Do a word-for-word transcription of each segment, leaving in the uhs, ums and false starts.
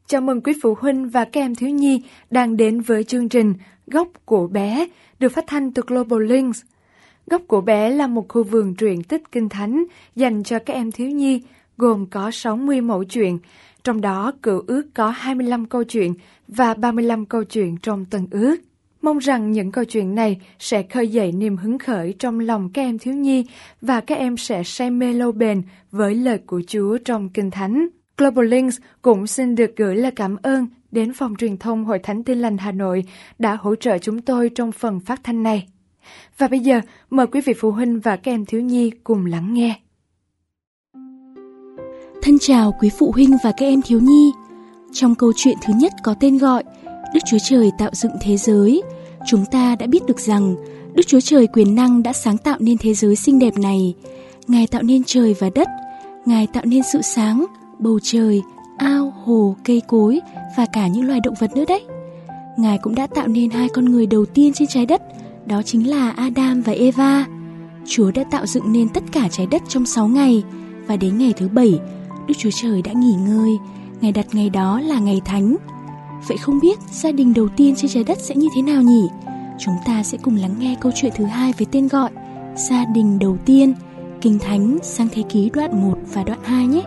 Chào mừng quý phụ huynh và các em thiếu nhi đang đến với chương trình Góc của bé được phát thanh từ Global Links. Góc của bé là một khu vườn truyện tích kinh thánh dành cho các em thiếu nhi, gồm có sáu mươi mẫu chuyện, trong đó Cựu Ước có hai mươi lăm câu chuyện và ba mươi lăm câu chuyện trong Tân Ước. Mong rằng những câu chuyện này sẽ khơi dậy niềm hứng khởi trong lòng các em thiếu nhi và các em sẽ say mê lâu bền với lời của Chúa trong Kinh Thánh. Global Links cũng xin được gửi lời cảm ơn đến Phòng Truyền thông Hội Thánh Tin Lành Hà Nội đã hỗ trợ chúng tôi trong phần phát thanh này. Và bây giờ, mời quý vị phụ huynh và các em thiếu nhi cùng lắng nghe. Thân chào quý phụ huynh và các em thiếu nhi. Trong câu chuyện thứ nhất có tên gọi Đức Chúa Trời tạo dựng thế giới, chúng ta đã biết được rằng Đức Chúa Trời quyền năng đã sáng tạo nên thế giới xinh đẹp này. Ngài tạo nên trời và đất, Ngài tạo nên sự sáng, bầu trời, ao, hồ, cây cối và cả những loài động vật nữa đấy. Ngài cũng đã tạo nên hai con người đầu tiên trên trái đất, đó chính là Adam và Eva. Chúa đã tạo dựng nên tất cả trái đất trong sáu ngày, và đến ngày thứ bảy, Đức Chúa Trời đã nghỉ ngơi. Ngài đặt ngày đó là ngày thánh. Vậy không biết gia đình đầu tiên trên trái đất sẽ như thế nào nhỉ? Chúng ta sẽ cùng lắng nghe câu chuyện thứ hai với tên gọi Gia đình đầu tiên, Kinh Thánh Sang Thế Ký đoạn một và đoạn hai nhé.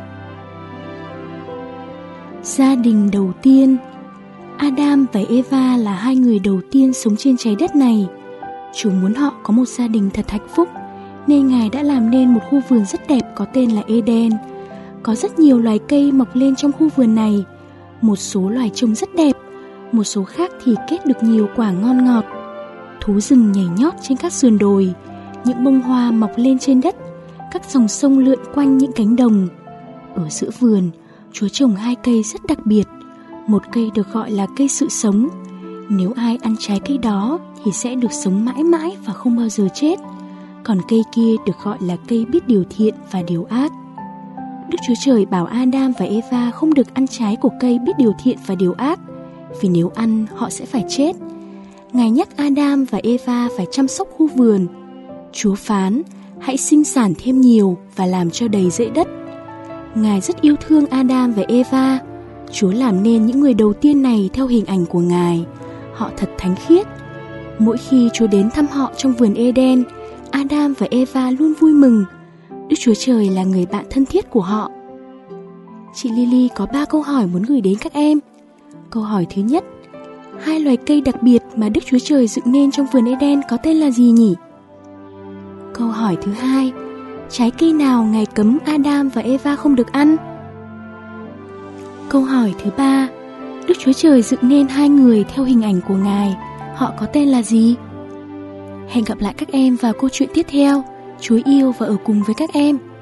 Gia đình đầu tiên. Adam và Eva là hai người đầu tiên sống trên trái đất này. Chúa muốn họ có một gia đình thật hạnh phúc, nên Ngài đã làm nên một khu vườn rất đẹp có tên là Eden. Có rất nhiều loài cây mọc lên trong khu vườn này. Một số loài trông rất đẹp, một số khác thì kết được nhiều quả ngon ngọt. Thú rừng nhảy nhót trên các sườn đồi, những bông hoa mọc lên trên đất, các dòng sông lượn quanh những cánh đồng. Ở giữa vườn, Chúa trồng hai cây rất đặc biệt. Một cây được gọi là cây sự sống. Nếu ai ăn trái cây đó thì sẽ được sống mãi mãi và không bao giờ chết. Còn cây kia được gọi là cây biết điều thiện và điều ác. Đức Chúa Trời bảo Adam và Eva không được ăn trái của cây biết điều thiện và điều ác, vì nếu ăn họ sẽ phải chết. Ngài nhắc Adam và Eva phải chăm sóc khu vườn. Chúa phán, hãy sinh sản thêm nhiều và làm cho đầy dãy đất. Ngài rất yêu thương Adam và Eva. Chúa làm nên những người đầu tiên này theo hình ảnh của Ngài. Họ thật thánh khiết. Mỗi khi Chúa đến thăm họ trong vườn Eden, Adam và Eva luôn vui mừng. Đức Chúa Trời là người bạn thân thiết của họ. Chị Lily có ba câu hỏi muốn gửi đến các em. Câu hỏi thứ nhất, hai loài cây đặc biệt mà Đức Chúa Trời dựng nên trong vườn Eden có tên là gì nhỉ? Câu hỏi thứ hai, trái cây nào Ngài cấm Adam và Eva không được ăn? Câu hỏi thứ ba, Đức Chúa Trời dựng nên hai người theo hình ảnh của Ngài, họ có tên là gì? Hẹn gặp lại các em vào câu chuyện tiếp theo. Chúa yêu và ở cùng với các em.